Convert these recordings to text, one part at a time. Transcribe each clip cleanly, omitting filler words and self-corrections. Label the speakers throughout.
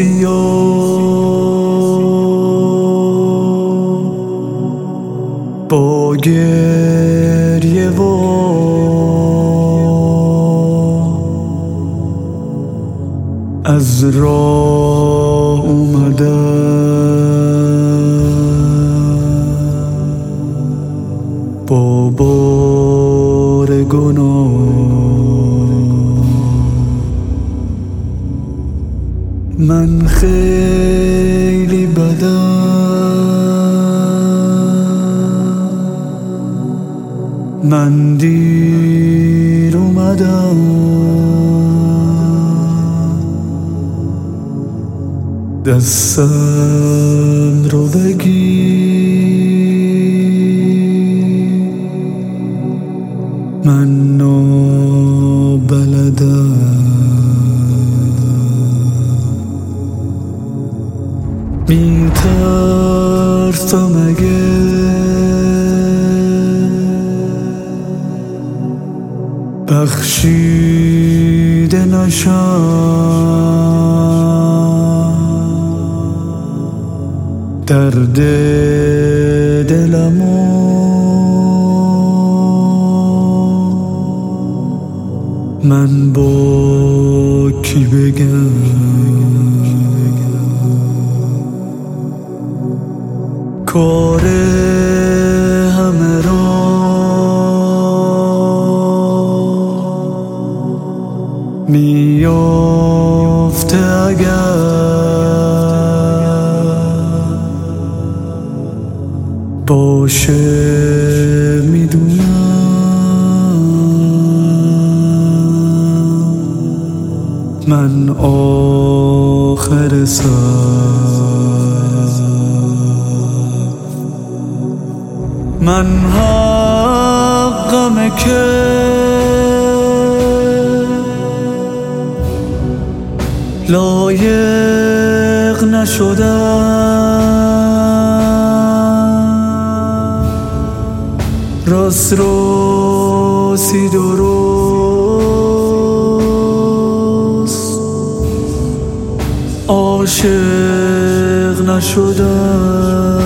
Speaker 1: سیاه با گریه و از راه اومدم با بار گناه. من خیلی بدم، من دیر اومدم، دستم رو بگیر، من نابلدم. میترسم اگه بخشیده نشم، درد دلمو من با کی بگم؟ کار همه را میافته اگر باشه، میدونم من آخر من حقمه که لایق نشدم، راست راستی درست عاشق نشدم.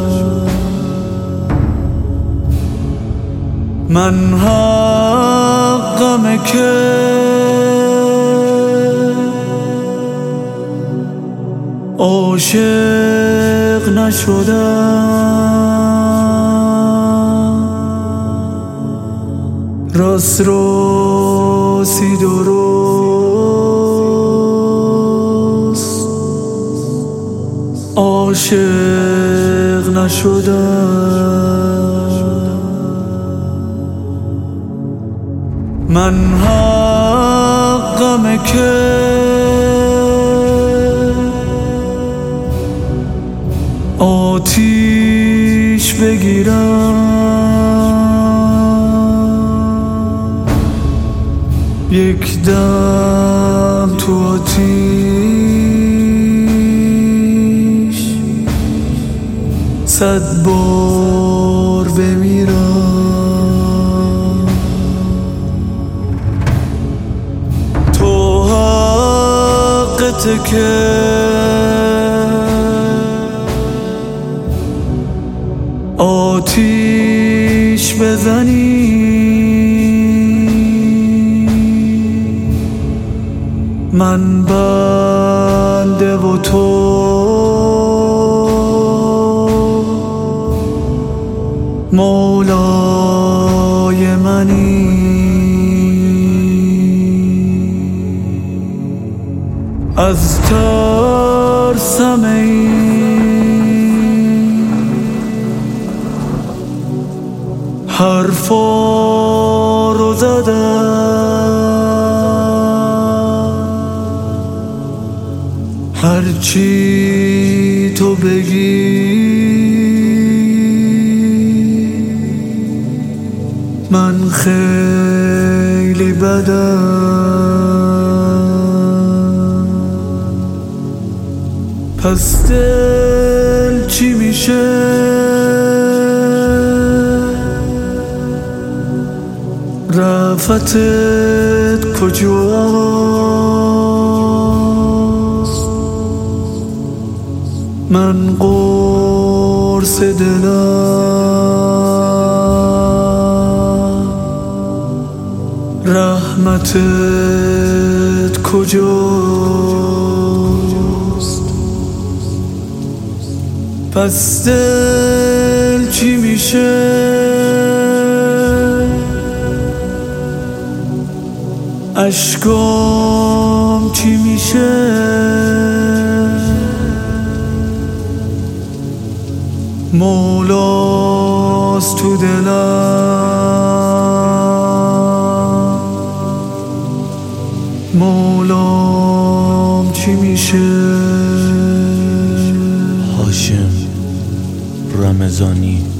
Speaker 1: من حقمه که عاشق نشدم، راست راستی درست عاشق نشدم. من حقمه که آتیش بگیرم، یک دم تو آتیش 100 بار بمیرم. تو حقته که آتیش بزنی، من بنده و تو مولای منی. از ترسم حرفا رو زدم، هرچی تو بگی من خیلی بدم. پس دل چی میشه؟ رفتت کجاست؟ من قرص دلم، رحمتت کجاست؟ پس دل چی میشه؟ اشکام چی میشه؟ مولاست تو دلم، مولام چی میشه؟
Speaker 2: هاشم رمضانی.